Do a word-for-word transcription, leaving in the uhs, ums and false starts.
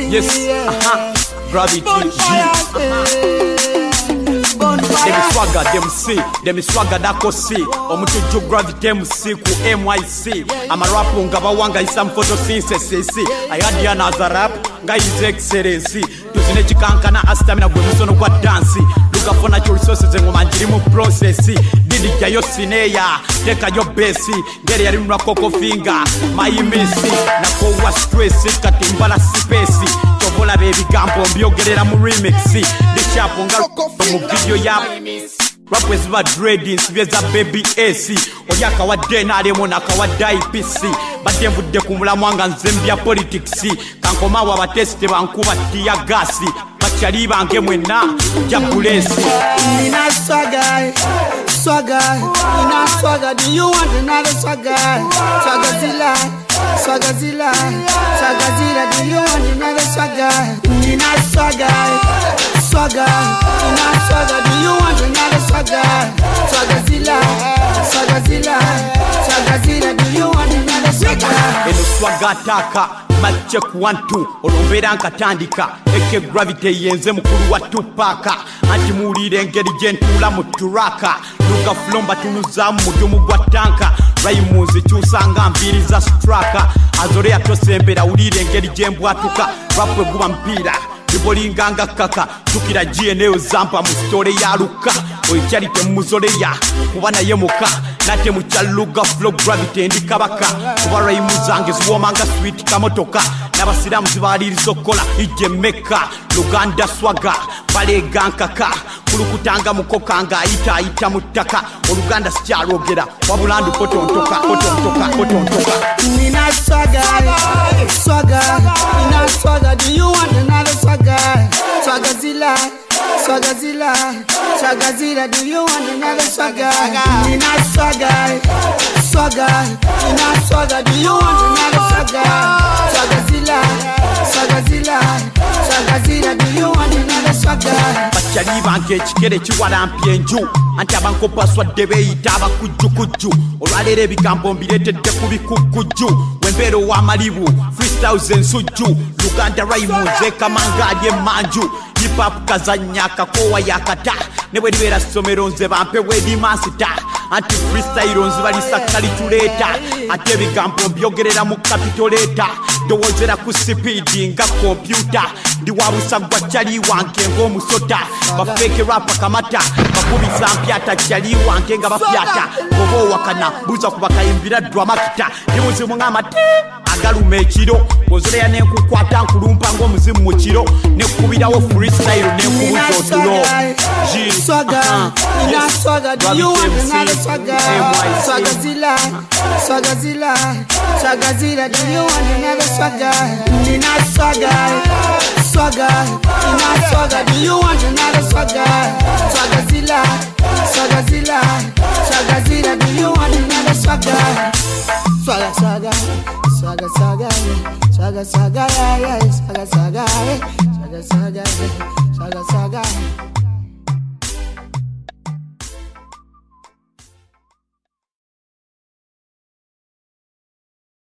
Yes, uh-huh. Gravity G. Dem swagger, dem C, dem swagger dako C. Omutuju Gravity M C ku M Y C. Amarapu nga bawanga isam photosynthesis. Ayadia naza rap nga his excellency. Tuzine chikankana astamina gwe musono kwa dance. Luka fona cho resources ngoma njiri mu process. Didi jayo sineya, teka yo besi. Ngere yari mwa koko finger, my missy. Nako wa stress katimbala space. Tobola baby gambo mbyogerera mu remix. Dishapo nga mu video ya rap with my dreadings vyeza baby A C. Oyaka wa dena alemo na kawadai P C. Bademvu de kumula mwanga nzembia politics. Kankoma wa bateste bankuba tia gasi. Bachali bange mwena jabulesi. Nina swagger, swagger, Nina swagger. Do you want another swagger? Swaggerzilla, Swaggerzilla, Swaggerzilla. Do you want another swagger? Nina swagger, swagger, Nina swagger. Do you want another swagger? Swaggerzilla, Swaggerzilla, Swaggerzilla. Do you want another swagger? Eno swagger taka. Check one two olombera nkatandika eke Gravity yenze mukuru wa Tupaka anti mulire ngeri gentula mu turaka luka flomba tuluza mu mudumu gwa tanka Raimuzi cyusanga mbiri za straka azore atosembera ulire ngeri gembwatuka rapwe guba mpira Ibolinganga kaka tukira G N A zampa mu story ya luka oyikyalite muzole ya kubana yemuka nate mu chaluga flow Gravity ndi kabaka kuba Raimuzange zuwomanga sweet kamotoka n'abasiramu zibalirizo kola ijemeka Luganda swagger balegankaka kulukutanga mukokanga ayita ayita mutaka oluganda sikyalogera wabulandu potontoka potontoka potontoka. Nina swagger, swagger, Nina swagger. Do you want another swagger? Swaggerzilla, Swaggerzilla, Swaggerzilla. Do you want another swagger? Nina swagger, swagger, Nina swagger. Do you want another swagger? Swaggerzilla, Swaggerzilla, Swaggerzilla. Do you want another swagger? Bachali bange chikere chiwalampye enju anti abankopa swadde beyita abakujjukujju olwaleero ebigambo mbireetedde ku bikukujju wembeero w'amalibu freestyles ensujju Luganda Raimuzi ekamanga ali emmanju hip-hop kazanya kakowa yakata ne bwe libeera ssomero nze bampewo ebimansita anti freestyle nze balisa kalituleeta ate ebigambo mbyogerera mu kapitoleta ndowozera ku sipiidi nga kompyuta ndi wabusa gwa kyali wange ng'omusota bafeeke rapa kamata bakubisa mpyata kyali wange nga bapyata oba owakana buuza ku bakayimbira dwamakita ndi muzimu ng'amate agaluma ekiro ozoleya n'enkukwata nkulumpa ng'omuzimu mu kiro nekubirawo freestyle n'enkubuza otulo Swagger, Nina swagger. Do you want another swagger? Swaggerzilla, Swaggerzilla, Swaggerzilla. Do you want another swagger? Nina swagger, swagger, Nina swagger. Do you want another swagger? Swaggerzilla, Swaggerzilla, Swaggerzilla. Do you want another swagger? Swagger, swagger, swagger, swagger, swagger, swagger, yeah, yeah, swagger, swagger, swagger, swagger, swagger, swagger.